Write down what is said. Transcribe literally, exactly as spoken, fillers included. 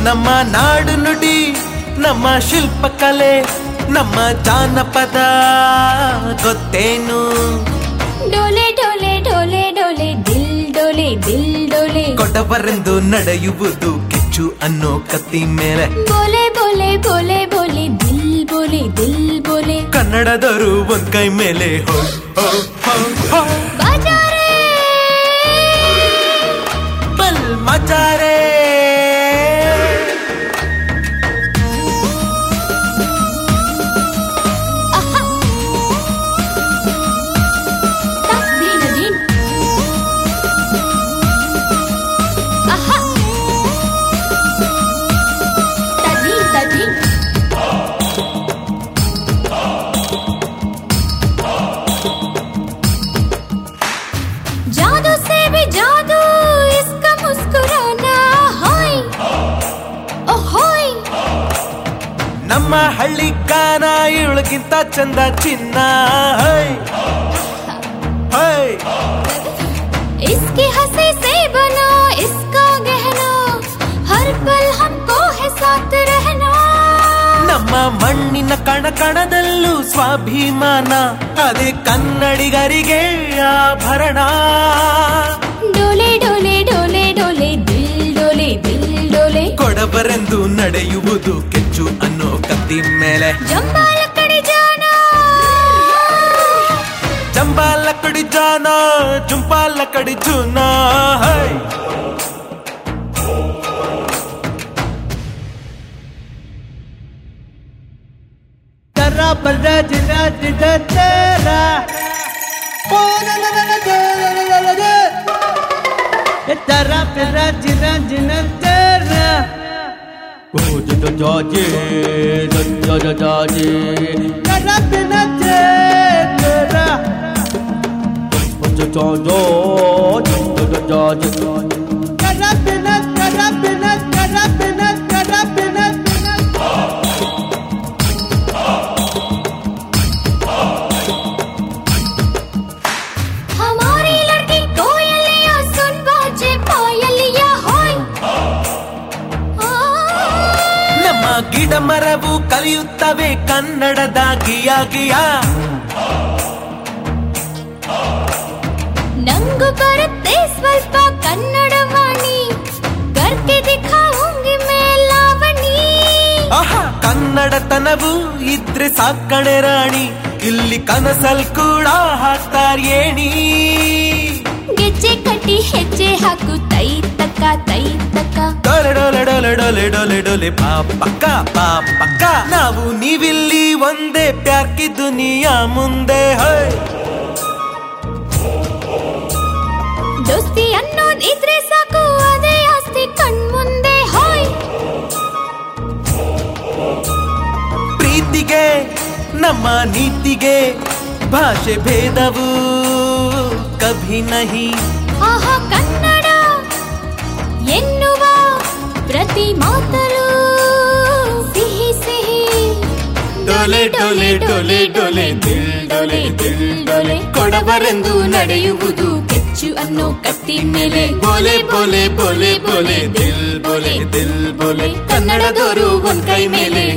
ನಮ್ಮ ನಾಡು ನುಡಿ ನಮ್ಮ ಶಿಲ್ಪಕಲೆ ನಮ್ಮ ಜಾನಪದ ಗೊತ್ತೇನು ಡೋಲೆ ಡೋಲೆ ಡೋಲೆ ಡೋಲೆ ದಿಲ್ ಡೋಲೆ ದಿಲ್ ಡೋಲೆ ಕೊಡವರೆಂದು ನಡೆಯುವುದು ಕಿಚ್ಚು ಅನ್ನೋ ಕತ್ತಿ ಮೇಲೆ ಬೋಲೆ ಬೋಲೆ ಬೋಲೆ ಬೋಲೆ ದಿಲ್ ಬೋಲೆ ದಿಲ್ ಬೋಲೆ ಕನ್ನಡದವರು ಒಂದ್ ಕೈ ಮೇಲೆ ಹೋ ಹೋ ಹೋ ಹೋ ಬಾಜಾರೆ ಬಲ್ ಮಚಾರೆ जादू से भी जादू इसका मुस्कुराना होय ओ होय ನಮ್ಮ ಹಳ್ಳಿ ಗಾನ ಇವಳಿಗಿಂತ ಚಂದ ಚಿನ್ನ ಹೈ ಹೈ इसकी हंसी से बना इसका गहना हर पल हमको है साथ रहना ನಮ್ಮ ಮಣ್ಣಿನ ಕಣ ಕಣದಲ್ಲೂ ಸ್ವಾಭಿಮಾನ ಅದೇ ಕನ್ನಡಿಗರಿಗೆ ಆಭರಣ ಡೋಲೆ ಡೋಲೆ ಡೋಲೆ ಡೋಲೆ ದಿಲ್ ಡೋಲೆ ದಿಲ್ ಡೋಲೆ ಕೊಡಬರೆಂದು ನಡೆಯುವುದು ಕೆಚ್ಚು ಅನ್ನೋ ಕತ್ತಿ ಮೇಲೆ ಜಂಬಾಲ ಕಡೆ ಜಾನ ಜಂಬಾಲ ಕಡಿ ಜಾನ ಜುಂಪಾಲ ಕಡಿ ಜೂನ ಹೈ तेरा बल्ला जिला जिला तेरा ओ ना ना ना ना ये तेरा बल्ला जिला जिला तेरा ओ जो जो जो जी जो जो जो जो जी तेरा बल्ला तेरा ओ जो जो जो जो जो जो जो तेरा बल्ला तेरा बल्ला तेरा बल्ला तेरा बल्ला ಗಿಡ ಮರವು ಕಲಿಯುತ್ತವೆ ಕನ್ನಡದ ಗಿಯ ಗಿಯ ನಂಗು ಬರುತ್ತೆ ಸ್ವಲ್ಪ ಕನ್ನಡ ವಾಣಿ ಕರ್ಕೆ ದಿಖಾऊंगी मैं लावणी ಆಹಾ ಕನ್ನಡತನವು ಇದ್ರೆ ಸಾಕಣೆ ರಾಣಿ ಇಲ್ಲಿ ಕನಸಲ್ ಕೂಡ ಹಾಕ್ತಾರೇಣಿ ಗೆಜ್ಜೆ ಕಟ್ಟಿ ಹೆಜ್ಜೆ ಹಾಕು ತೈ ತಕ್ಕ ತೈ ತಕ್ಕ ಡೋಲೆ ಡೋಲೆ ಡೋಲೆ ಡೋಲೆ ಡೋಲೆ ಡೋಲೆ ಪಾ ಪಕ್ಕ ಪಾ ಪಕ್ಕ ನಾವು ನೀವಿಲ್ಲಿ ಒಂದೇ ಪ್ಯಾರ್ಕಿ ದುನಿಯಾ ಮುಂದೆ ಹೈ ದೋಸ್ತಿ ಅನ್ನೋದ್ ಇದ್ರೆ ಸಾಕು ಅದೇ ಆಸ್ತಿ ಕಣ್ಮುಂದೆ ಹೋಯ್ ಪ್ರೀತಿಗೆ ನಮ್ಮ ನೀತಿಗೆ ಭಾಷೆ ಭೇದವು ಕಭಿ ನಹಿ ಆಹಾ ಕನ್ನಡ ಎನ್ನುವ ಪ್ರತಿ ಮಾತಲು ಸಿಹಿ ಸಿಹಿ ಡೋಲೆ ಡೋಲೆ ಡೋಲೆ ಡೋಲೆ ದಿಲ್ ಡೋಲೆ ದಿಲ್ ಡೋಲೆ ಕೊಡಬರೆಂದು ನಡೆಯುವುದು ಕೆಚ್ಚು ಅನ್ನೋ ಕತ್ತಿ ಮೇಲೆ ಬೋಲೆ ಬೋಲೆ ಬೋಲೆ ಬೋಲೆ ದಿಲ್ ಬೋಲೆ ದಿಲ್ ಬೋಲೆ ಕನ್ನಡದವರು ಒಂದ್ ಕೈ ಮೇಲೆ